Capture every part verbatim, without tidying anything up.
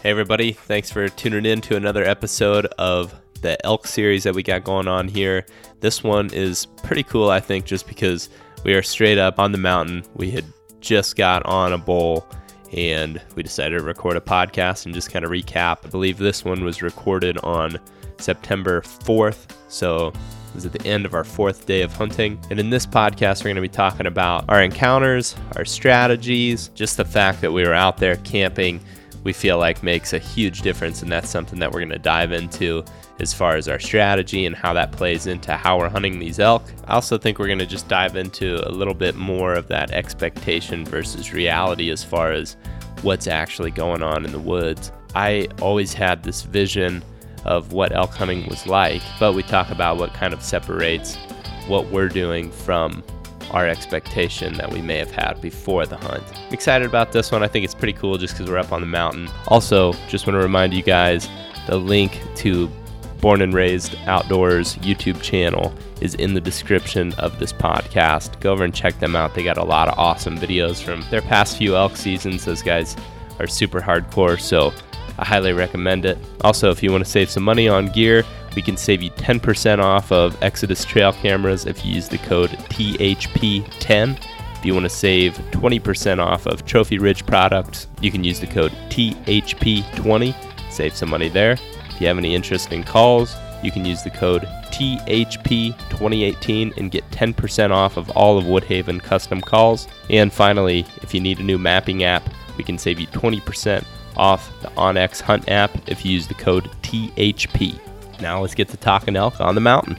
Hey everybody, thanks for tuning in to another episode of the elk series that we got going on here. This one is pretty cool, I think, just because we are straight up on the mountain. We had just got on a bull and we decided to record a podcast and just kind of recap. I believe this one was recorded on September fourth, so it was at the end of our fourth day of hunting. And in this podcast, we're going to be talking about our encounters, our strategies, just the fact that we were out there camping, we feel like makes a huge difference, and that's something that we're going to dive into as far as our strategy and how that plays into how we're hunting these elk. I also think we're going to just dive into a little bit more of that expectation versus reality as far as what's actually going on in the woods. I always had this vision of what elk hunting was like, but we talk about what kind of separates what we're doing from our expectation that we may have had before the hunt. I'm excited about this one. I think it's pretty cool just because we're up on the mountain. Also, just want to remind you guys, the link to Born and Raised Outdoors YouTube channel is in the description of this podcast. Go over and check them out. They got a lot of awesome videos from their past few elk seasons. Those guys are super hardcore, so I highly recommend it. Also, if you want to save some money on gear, we can save you ten percent off of Exodus trail cameras if you use the code T H P ten. If you want to save twenty percent off of Trophy Ridge products, you can use the code T H P twenty. Save some money there. If you have any interest in calls, you can use the code T H P twenty eighteen and get ten percent off of all of Woodhaven custom calls. And finally, if you need a new mapping app, we can save you twenty percent off the onX Hunt app if you use the code T H P. Now let's get to talking elk on the mountain.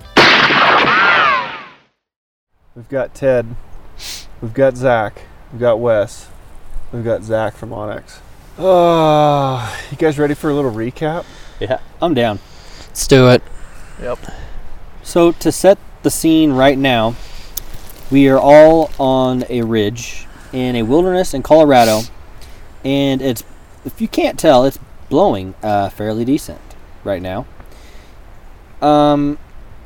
We've got Ted, we've got Zach, we've got Wes, we've got Zach from onX. Oh, you guys ready for a little recap? Yeah. I'm down. Let's do it. Yep. So to set the scene right now, we are all on a ridge in a wilderness in Colorado, and it's, if you can't tell, it's blowing uh, fairly decent right now. Um,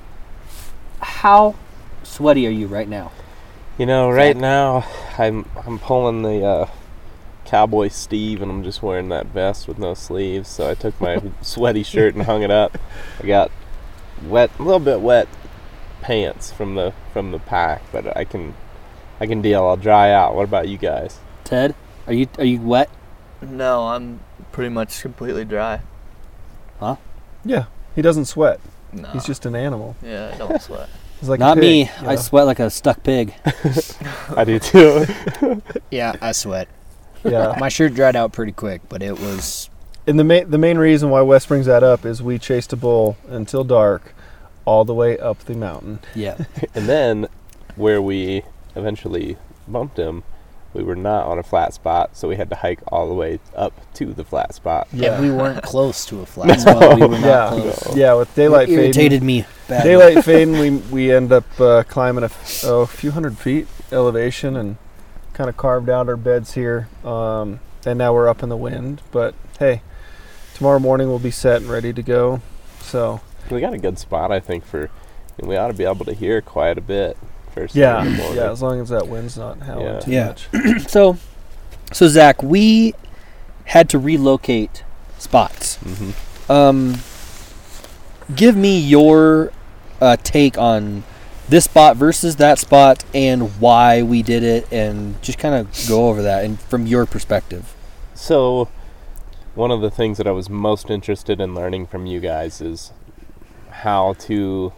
how sweaty are you right now? You know, right now I'm I'm pulling the uh, Cowboy Steve, and I'm just wearing that vest with no sleeves. So I took my sweaty shirt and hung it up. I got wet, a little bit wet pants from the from the pack, but I can I can deal. I'll dry out. What about you guys? Ted, are you are you wet? No, I'm pretty much completely dry. Huh? Yeah, he doesn't sweat. No. He's just an animal. Yeah, I don't sweat. He's like Not a pig, me. you I know? sweat like a stuck pig. I do too. Yeah, I sweat. Yeah. My shirt dried out pretty quick, but it was... And the main the main reason why Wes brings that up is we chased a bull until dark, all the way up the mountain. Yeah. And then where we eventually bumped him, we were not on a flat spot, so we had to hike all the way up to the flat spot. Yeah. And we weren't close to a flat spot. Well, we were not Yeah, close. yeah. With daylight It irritated fading, me badly. daylight fading, we we end up uh, climbing a, f- oh, a few hundred feet elevation and kind of carved out our beds here. Um, and now we're up in the wind. But hey, tomorrow morning we'll be set and ready to go. So We got a good spot, I think, for, and we ought to be able to hear quite a bit. First thing yeah, in the morning. yeah. As long as that wind's not howling Yeah. too Yeah. much. So, so Zach, we had to relocate spots. Mhm. Um, give me your uh, take on this spot versus that spot and why we did it, and just kind of go over that and from your perspective. So, one of the things that I was most interested in learning from you guys is how to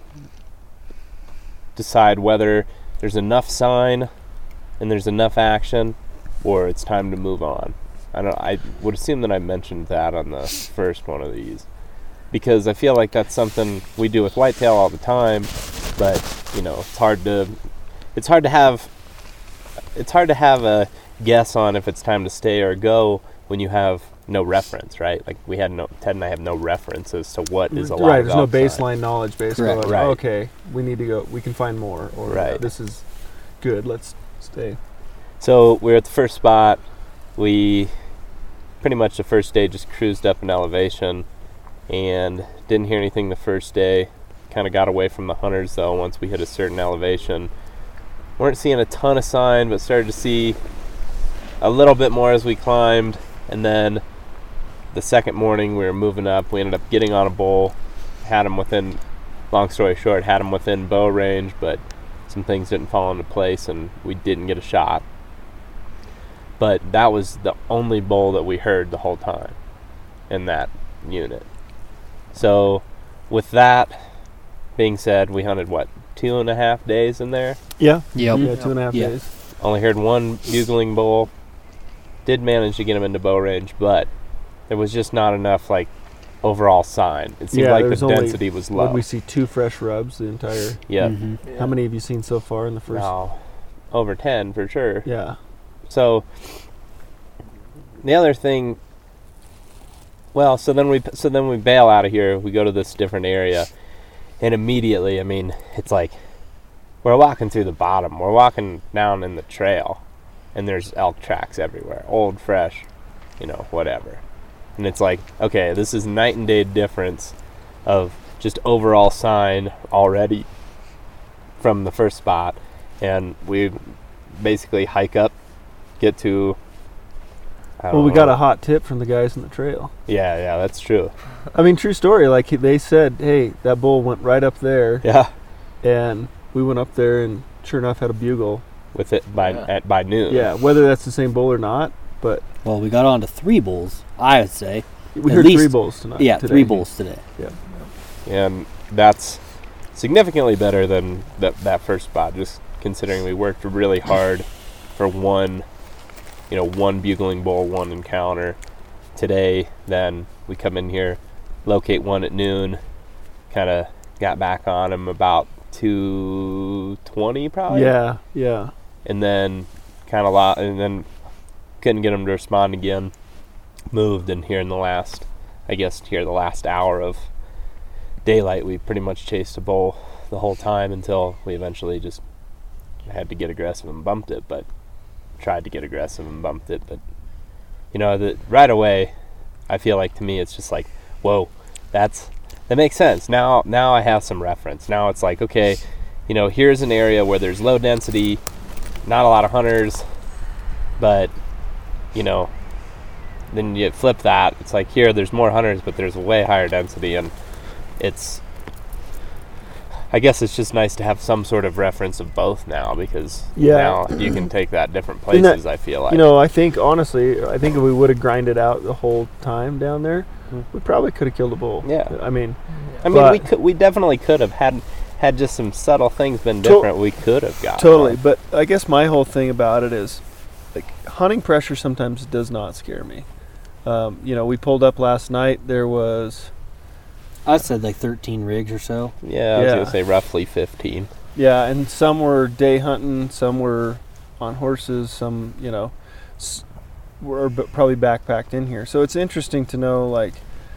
decide whether there's enough sign and there's enough action, or it's time to move on. I don't. I would assume that I mentioned that on the first one of these, because I feel like that's something we do with whitetail all the time. But you know, it's hard to it's hard to have it's hard to have a guess on if it's time to stay or go when you have no reference, right? Like we had no Ted and I have no reference as to what is a live Right, there's no elk sign. baseline knowledge. Basically, Correct. like, Right. oh, okay, we need to go. We can find more, or Right. this is good. Let's stay. So we're at the first spot. We pretty much the first day just cruised up in elevation and didn't hear anything the first day. Kind of got away from the hunters though once we hit a certain elevation. Weren't seeing a ton of sign, but started to see a little bit more as we climbed, and then the second morning we were moving up. We ended up getting on a bull, had him within, long story short, had him within bow range, but some things didn't fall into place and we didn't get a shot. But that was the only bull that we heard the whole time in that unit. So with that being said, we hunted, what, two and a half days in there? Yeah. Yep. Yeah, two and a half Yeah. days. Only heard one bugling bull. Did manage to get him into bow range, but there was just not enough, like, overall sign. It seemed Yeah, like there the was only- density was low. Would we see two fresh rubs the entire? Yeah. Mhm. Yeah. How many have you seen so far in the first? No, over ten for sure. Yeah. So the other thing, well, so then we so then we bail out of here. We go to this different area, and immediately, I mean, it's like we're walking through the bottom. We're walking down in the trail, and there's elk tracks everywhere, old, fresh, you know, whatever. And it's like, okay, this is night and day difference of just overall sign already from the first spot, and we basically hike up, get to. I don't Well, we know. got a hot tip from the guys in the trail. Yeah, yeah, that's true. I mean, true story. Like he- they said, hey, that bull went right up there, Yeah, and we went up there, and sure enough, had a bugle. with it by Yeah. at by noon. Yeah, whether that's the same bull or not, but Well, we got on to three bulls, I would say. we At heard three least- bulls tonight. Yeah, today. three bulls today. and that's significantly better than that that first spot. Just considering we worked really hard for one, you know, one bugling bull, one encounter. Today, then we come in here, locate one at noon, kind of got back on him about two twenty probably. Yeah, yeah. And then kind of lot, and then couldn't get him to respond again. Moved, and here in the last, I guess here the last hour of daylight, we pretty much chased a bull the whole time until we eventually just had to get aggressive and bumped it. But tried to get aggressive and bumped it, but you know, the right away, I feel like to me it's just like, whoa, that's that makes sense. Now, now I have some reference. Now it's like, okay, you know, here's an area where there's low density, not a lot of hunters, but you know, then you flip that. It's like here, there's more hunters, but there's way higher density, and it's. I guess it's just nice to have some sort of reference of both now, because Yeah. now you can take that different And that- places. I feel like You know, I think honestly, I think if we would have grinded out the whole time down there, Hmm. we probably could have killed a bull. Yeah. I mean, I mean, we but- could, we definitely could have had had just some subtle things been To- different. we could have got totally. But I guess my whole thing about it is, like, hunting pressure sometimes does not scare me. Um, you know, we pulled up last night. There was, I said like thirteen rigs or so. Yeah, I was Yeah. gonna say roughly fifteen. yeah, and some were day hunting, some were on horses, some, you know, s- were b- probably backpacked in here. So it's interesting to know, like,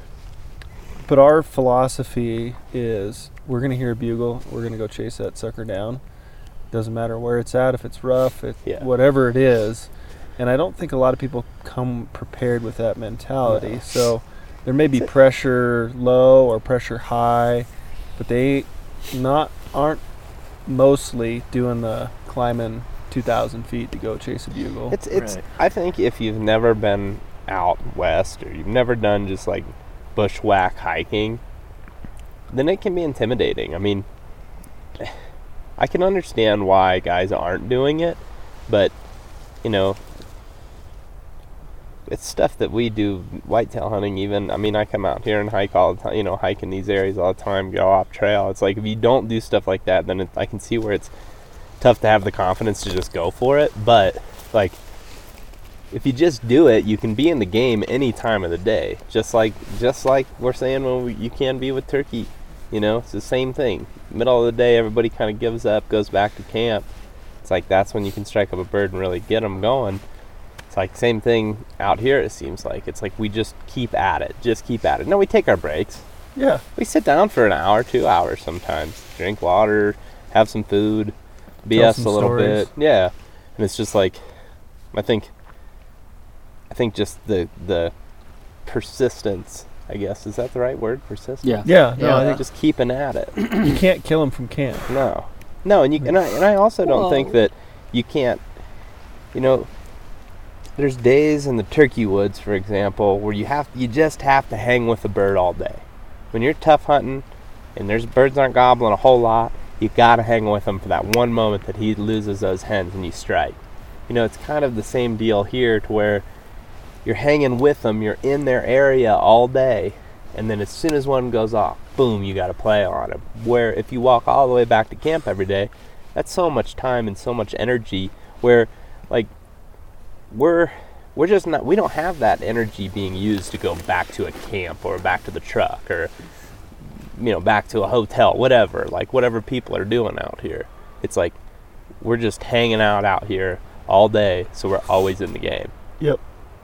but our philosophy is we're going to hear a bugle, we're going to go chase that sucker down. Doesn't matter where it's at, if it's rough, it, Yeah. whatever it is. And I don't think a lot of people come prepared with that mentality. No. So there may be pressure low or pressure high, but they not aren't mostly doing the climbing two thousand feet to go chase a bugle. It's it's. Right. I think if you've never been out west, or you've never done just like bushwhack hiking, then it can be intimidating. I mean, I can understand why guys aren't doing it, but you know, it's stuff that we do whitetail hunting. Even, I mean, I come out here and hike all the time, you know, hike in these areas all the time, go off trail. It's like if you don't do stuff like that, then it, I can see where it's tough to have the confidence to just go for it. But like, if you just do it, you can be in the game any time of the day, just like just like we're saying when we, you can be with turkey. You know, it's the same thing. Middle of the day, everybody kind of gives up, goes back to camp. It's like that's when you can strike up a bird and really get them going. It's like same thing out here, it seems like. It's like we just keep at it, just keep at it. No, we take our breaks. yeah. We sit down for an hour, two hours sometimes, drink water, have some food, B S some a little stories. bit. Yeah. And it's just like, I think, I think just the the persistence, I guess, is that the right word? Persistence? Yeah. Yeah, no, Yeah. I think Just keeping at it. you can't kill them from camp. No, no, and you and I and I also don't think Well- that you can't. You know, there's days in the turkey woods, for example, where you have you just have to hang with a bird all day. When you're tough hunting and there's birds aren't gobbling a whole lot, you gotta hang with him for that one moment that he loses those hens and you strike. You know, it's kind of the same deal here, to where you're hanging with them, you're in their area all day, and then as soon as one goes off, boom, you gotta play on him. Where if you walk all the way back to camp every day, that's so much time and so much energy, where like we're we're just not we don't have that energy being used to go back to a camp or back to the truck or, you know, back to a hotel, whatever, like whatever people are doing out here. It's like we're just hanging out out here all day, so we're always in the game. Yep.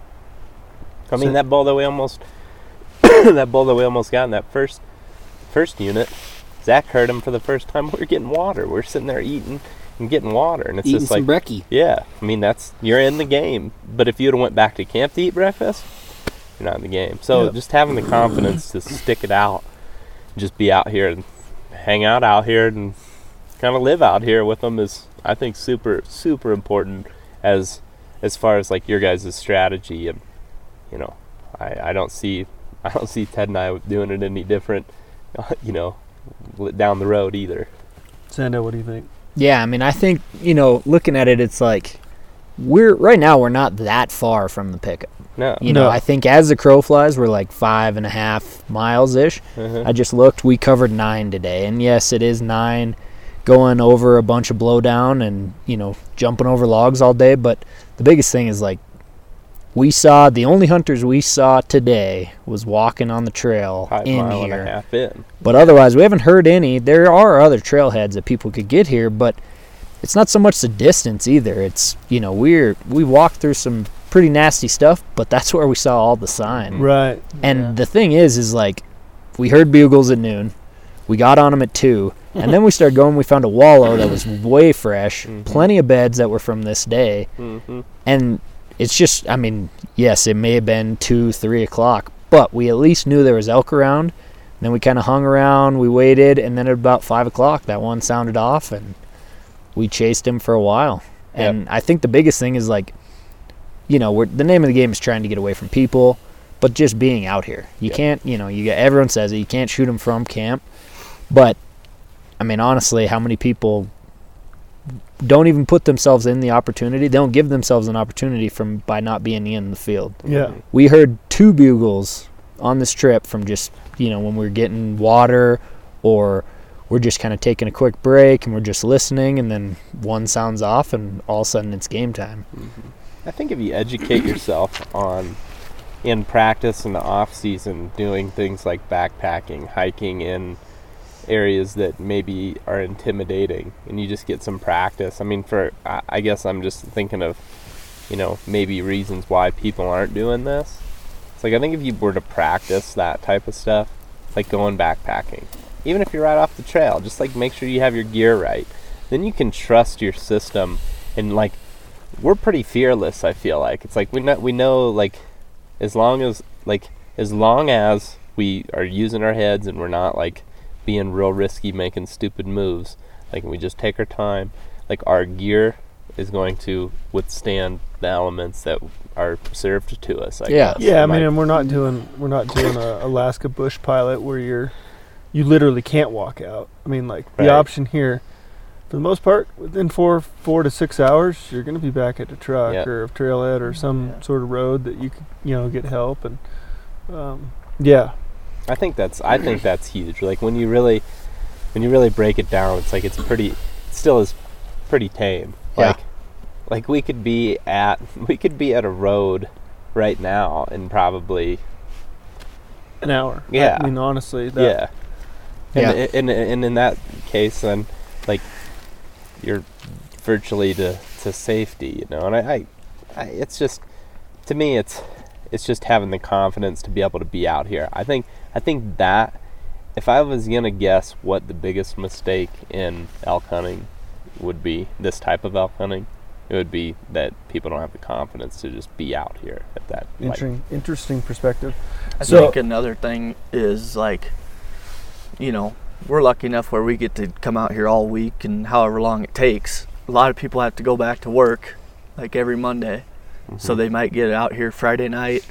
I mean, so, that bull that we almost that bull that we almost got in that first first unit, Zach heard him for the first time. We were getting water. We we're sitting there eating and getting water, and it's eating just some like brekkie. Yeah, I mean, that's you're in the game. But if you'd have went back to camp to eat breakfast, you're not in the game. So yep. just having the confidence to stick it out, just be out here and hang out out here and kind of live out here with them is, I think, super super important as as far as like your guys' strategy. And you know, I, I don't see I don't see Ted and I doing it any different, you know, down the road either. Sando, what do you think? Yeah, I mean, I think, you know, looking at it, it's like we're right now we're not that far from the pickup. No. You know, No. I think as the crow flies, we're like five and a half miles ish. Uh-huh. I just looked, we covered nine today, and yes, it is nine going over a bunch of blowdown and, you know, jumping over logs all day. But the biggest thing is like we saw the only hunters we saw today was walking on the trail Five in mile here. and a half in. But otherwise, we haven't heard any. There are other trailheads that people could get here, but it's not so much the distance either. It's, you know, we're we walked through some pretty nasty stuff, but that's where we saw all the sign. Right. And Yeah. the thing is, is like we heard bugles at noon, we got on them at two, and then we started going. We found a wallow that was way fresh, Mhm. plenty of beds that were from this day, Mm-hmm. and it's just, I mean, yes, it may have been two, three o'clock, but we at least knew there was elk around. And then we kind of hung around, we waited, and then at about five o'clock, that one sounded off, and we chased him for a while. And I think the biggest thing is like, you know, we're, the name of the game is trying to get away from people, but just being out here. You Yep. can't, you know, you get, everyone says it, you can't shoot them from camp, but I mean, honestly, how many people don't even put themselves in the opportunity? They don't give themselves an opportunity from by not being in the field. Yeah. We heard two bugles on this trip from just, you know, when we were getting water or we're just kind of taking a quick break and we're just listening, and then one sounds off and all of a sudden it's game time. I think if you educate yourself on, in practice in the off season, doing things like backpacking, hiking in areas that maybe are intimidating, and you just get some practice. I mean, for I, I guess I'm just thinking of, you know, maybe reasons why people aren't doing this. It's like, I think if you were to practice that type of stuff, like going backpacking, even if you're right off the trail, just like make sure you have your gear right, then you can trust your system. And like, we're pretty fearless, I feel like. It's like we know we know like as long as like as long as we are using our heads and we're not like being real risky, making stupid moves, like we just take our time, like our gear is going to withstand the elements that are served to us, I Yeah. guess. Yeah, I Like, mean, and we're not doing we're not doing a Alaska bush pilot where you're you literally can't walk out. I mean, like the Right. option here, for the most part, within four four to six hours, you're going to be back at the truck Yeah. or a trailhead or some Yeah. sort of road that you could, you know, get help. And um, yeah, I think that's I think that's huge. Like when you really when you really break it down, it's like it's pretty it still is pretty tame. Yeah. Like like we could be at we could be at a road right now and probably an hour. Yeah. I mean, honestly, that, yeah. And, Yeah. and, and in that case, then, like, you're virtually to, to safety, you know. And I, I, I, it's just, to me, it's, it's just having the confidence to be able to be out here. I think, I think that, if I was gonna guess what the biggest mistake in elk hunting would be, this type of elk hunting, it would be that people don't have the confidence to just be out here at that. Like, Interesting, interesting perspective. I So- think another thing is like, you know, we're lucky enough where we get to come out here all week and however long it takes. A lot of people have to go back to work like every Monday. So they might get out here Friday night,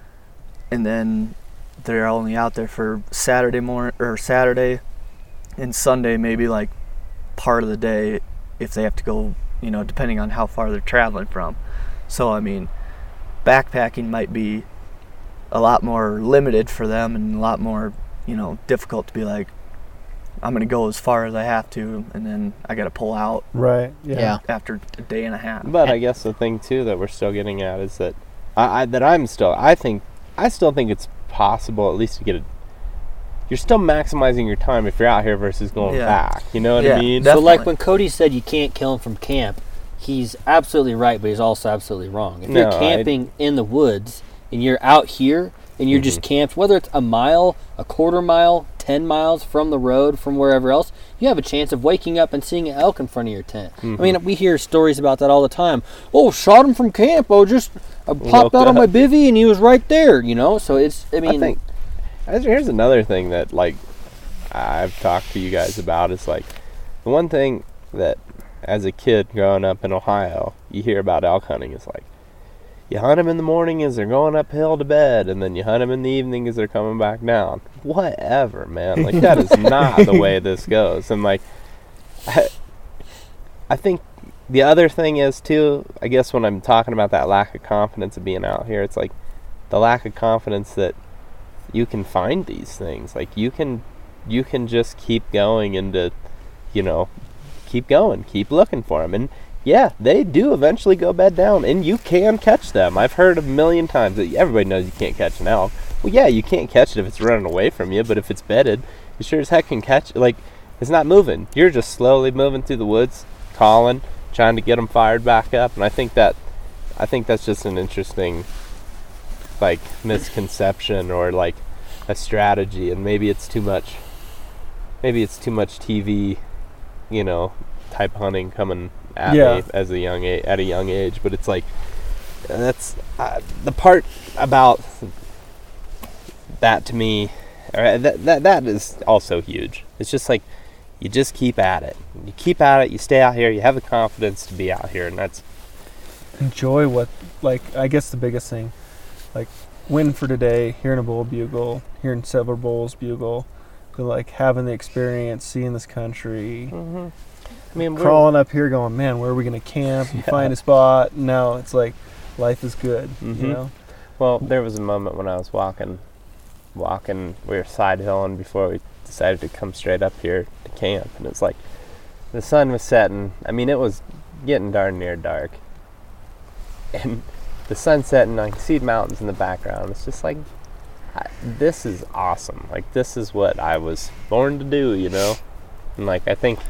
and then they're only out there for Saturday morning or Saturday and Sunday, maybe like part of the day if they have to go, you know, depending on how far they're traveling from. So, I mean, backpacking might be a lot more limited for them and a lot more, you know, difficult to be like, I'm going to go as far as I have to, and then I got to pull out Right. Yeah. Yeah. after a day and a half. But I guess the thing too that we're still getting at is that I, I that I'm still I think I still think it's possible at least to get a. You're still maximizing your time if you're out here versus going Yeah. back. You know what Yeah, I mean? definitely. So like when Cody said you can't kill him from camp, he's absolutely right, but he's also absolutely wrong. If No, you're I- camping in the woods and you're out here and you're just camped, whether it's a mile, a quarter mile, ten miles from the road, from wherever else, you have a chance of waking up and seeing an elk in front of your tent. I mean, we hear stories about that all the time. Oh, shot him from camp. Oh, just I popped Woke out on my up. bivvy and he was right there, you know? So it's, I mean, I think here's another thing that like I've talked to you guys about is like the one thing that as a kid growing up in Ohio you hear about elk hunting is like you hunt them in the morning as they're going uphill to bed, and then you hunt them in the evening as they're coming back down. Whatever, man. Like that is not the way this goes. And like I, I think the other thing is too, I guess when I'm talking about that lack of confidence of being out here, it's like the lack of confidence that you can find these things. Like you can you can just keep going into, you know, keep going, keep looking for them. And yeah, they do eventually go bed down, and you can catch them. I've heard a million times that everybody knows you can't catch an elk. Well, yeah, you can't catch it if it's running away from you, but if it's bedded, you sure as heck can catch it. Like, it's not moving. You're just slowly moving through the woods, calling, trying to get them fired back up. And I think that, I think that's just an interesting, like, misconception or, like, a strategy. And maybe it's too much, maybe it's too much T V, you know, type hunting coming at Yeah. me as a young a- at a young age. But it's like, that's uh, the part about that to me, or that, that that is also huge. It's just like you just keep at it. You keep at it. You stay out here. You have the confidence to be out here, and that's Enjoy what, like, I guess the biggest thing, like, win for today, hearing a bull bugle, hearing several bulls bugle, but like having the experience, seeing this country, I mean, we're- crawling up here going, man, where are we going to camp and Yeah. find a spot? Now it's like, life is good, Mhm. you know? Well, there was a moment when I was walking, walking. We were side hilling before we decided to come straight up here to camp, and it's like the sun was setting. I mean, it was getting darn near dark, and the sun setting. I can see mountains in the background. It's just like, I, this is awesome. Like this is what I was born to do, you know. And like I think,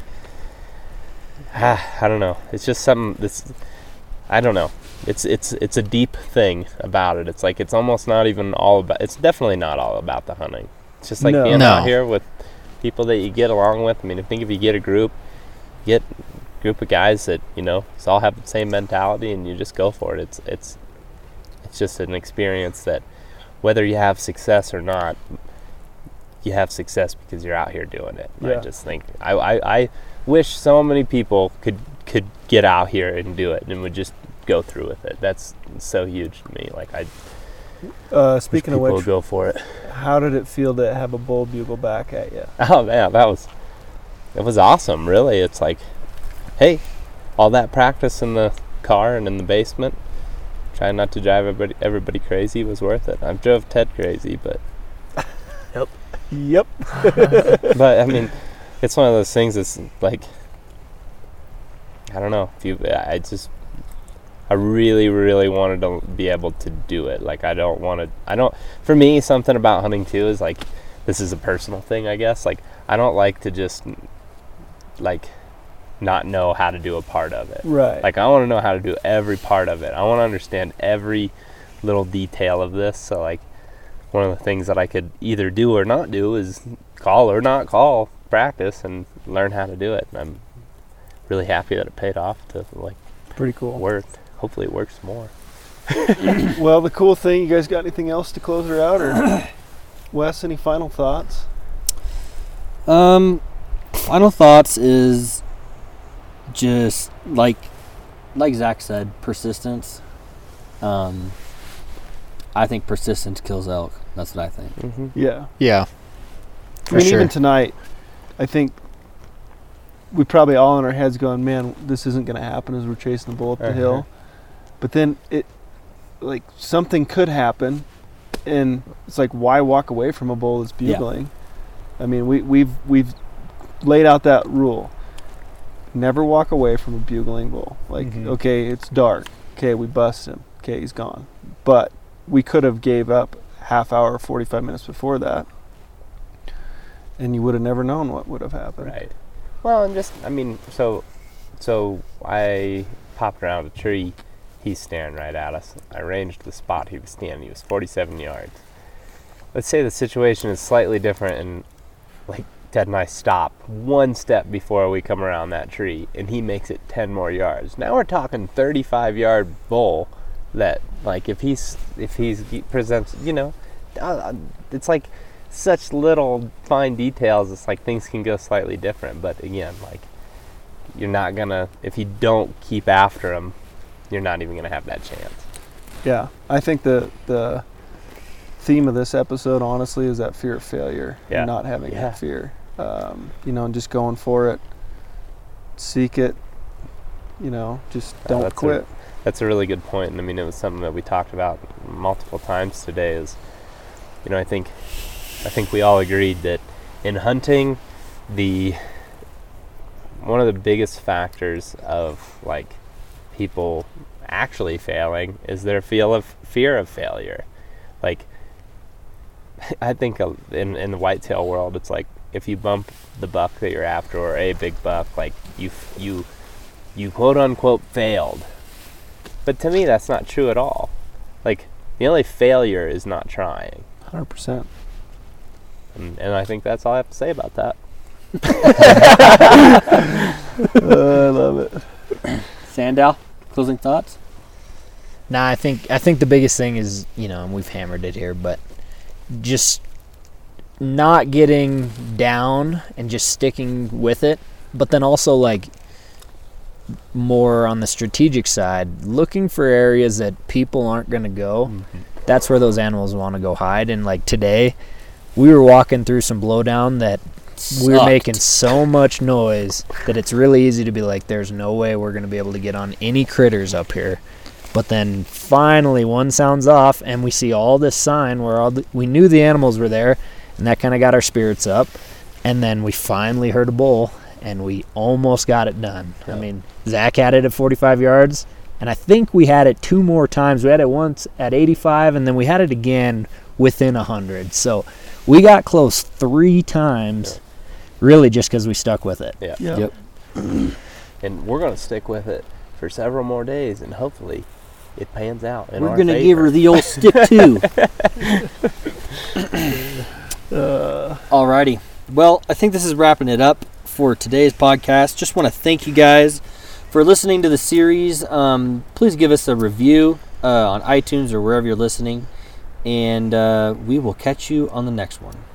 ah, I don't know. It's just something that's, I don't know. It's it's it's a deep thing about it. It's like it's almost not even all about. It's definitely not all about the hunting. It's just like No. being No. out here with people that you get along with. I mean, I think if you get a group, get a group of guys that you know, just all have the same mentality, and you just go for it. It's it's it's just an experience that, whether you have success or not, you have success because you're out here doing it. And Yeah. I just think I, I I wish so many people could could get out here and do it and would just go through with it. That's so huge to me. Like I Uh, wish speaking people of would which, go for it. how did it feel to have a bull bugle back at you? Oh man, that was it was awesome. Really, it's like, hey, all that practice in the car and in the basement, trying not to drive everybody everybody crazy was worth it. I drove Ted crazy, but Yep. but I mean, it's one of those things that's like, I don't know. If you, I just, I really, really wanted to be able to do it. Like, I don't want to, I don't, for me, something about hunting too is like, this is a personal thing, I guess. Like, I don't like to just, like, not know how to do a part of it. Right. Like, I want to know how to do every part of it. I want to understand every little detail of this. So, like, one of the things that I could either do or not do is call or not call, practice, and learn how to do it. And I'm really happy that it paid off to, like, Pretty cool. work. Hopefully it works more. Well, the cool thing, you guys got anything else to close her out? Or Wes, any final thoughts? Um, final thoughts is just like, like Zach said, persistence. Um, I think persistence kills elk. That's what I think. Mm-hmm. Yeah. Yeah. I For mean, sure. even tonight, I think we probably all in our heads going, man, this isn't going to happen as we're chasing the bull up the Uh-huh. hill. But then it, like, something could happen, and it's like, why walk away from a bull that's Yeah. bugling? I mean, we, we've we've laid out that rule. Never walk away from a bugling bull. Like, Mhm. okay, it's dark. Okay, we bust him. Okay, he's gone. But we could have gave up half hour, forty-five minutes before that, and you would have never known what would have happened. Right. Well, and just, I mean, so, so I popped around a tree. He's staring right at us. I ranged the spot he was standing. He was forty-seven yards. Let's say the situation is slightly different, and like Ted and I stop one step before we come around that tree, and he makes it ten more yards. Now we're talking thirty-five yard bull. That, like, if he's if he's he presents, you know, uh, it's like such little fine details. It's like things can go slightly different, but again, like, you're not gonna, if you don't keep after him, you're not even gonna have that chance. Yeah, I think the the theme of this episode, honestly, is that fear of failure. Yeah. And not having Yeah. that fear. Um, you know, and just going for it. Seek it. You know, just Uh, don't that's a- quit. That's a really good point, and I mean, it was something that we talked about multiple times today. Is, you know, I think, I think we all agreed that in hunting, the one of the biggest factors of like people actually failing is their feel of fear of failure. Like, I think uh, in in the whitetail world, it's like if you bump the buck that you're after, or a big buck, like you f- you you quote unquote failed. But to me, that's not true at all. Like, the only failure is not trying. one hundred percent. And, and I think that's all I have to say about that. uh, I love it. Sandow, closing thoughts? Nah, I think I think the biggest thing is, you know, and we've hammered it here, but just not getting down and just sticking with it, but then also, like, more on the strategic side, looking for areas that people aren't going to go. Mm-hmm. That's where those animals want to go hide. And like today, we were walking through some blowdown that we were Sucked. making so much noise that it's really easy to be like, there's no way we're going to be able to get on any critters up here. But then finally one sounds off and we see all this sign where all the, we knew the animals were there, and that kind of got our spirits up. And then we finally heard a bull, and we almost got it done. Yeah. I mean, Zach had it at forty-five yards, and I think we had it two more times. We had it once at eighty-five, and then we had it again within one hundred. So we got close three times, Yeah. really just because we stuck with it. Yeah. Yeah. Yep. And we're going to stick with it for several more days, and hopefully it pans out in We're our going to favor. give her the old stick too. Uh, Alrighty. Well, I think this is wrapping it up for today's podcast. Just want to thank you guys for listening to the series. Um, please give us a review uh, on iTunes or wherever you're listening. And uh, we will catch you on the next one.